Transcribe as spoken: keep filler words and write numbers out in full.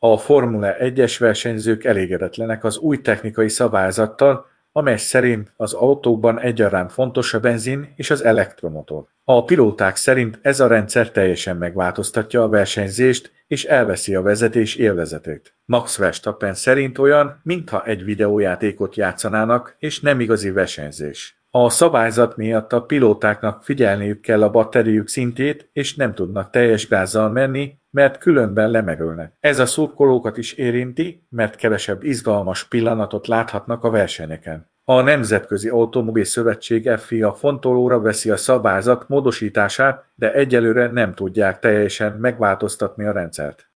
A Formula egyes versenyzők elégedetlenek az új technikai szabályzattal, amely szerint az autókban egyaránt fontos a benzin és az elektromotor. A pilóták szerint ez a rendszer teljesen megváltoztatja a versenyzést és elveszi a vezetés élvezetét. Max Verstappen szerint olyan, mintha egy videójátékot játszanának, és nem igazi versenyzés. A szabályzat miatt a pilótáknak figyelniük kell a batteriük szintjét, és nem tudnak teljes gázzal menni, mert különben lemegölnek. Ez a szurkolókat is érinti, mert kevesebb izgalmas pillanatot láthatnak a versenyeken. A Nemzetközi Automobil Szövetség F I A fontolóra veszi a szabályzat módosítását, de egyelőre nem tudják teljesen megváltoztatni a rendszert.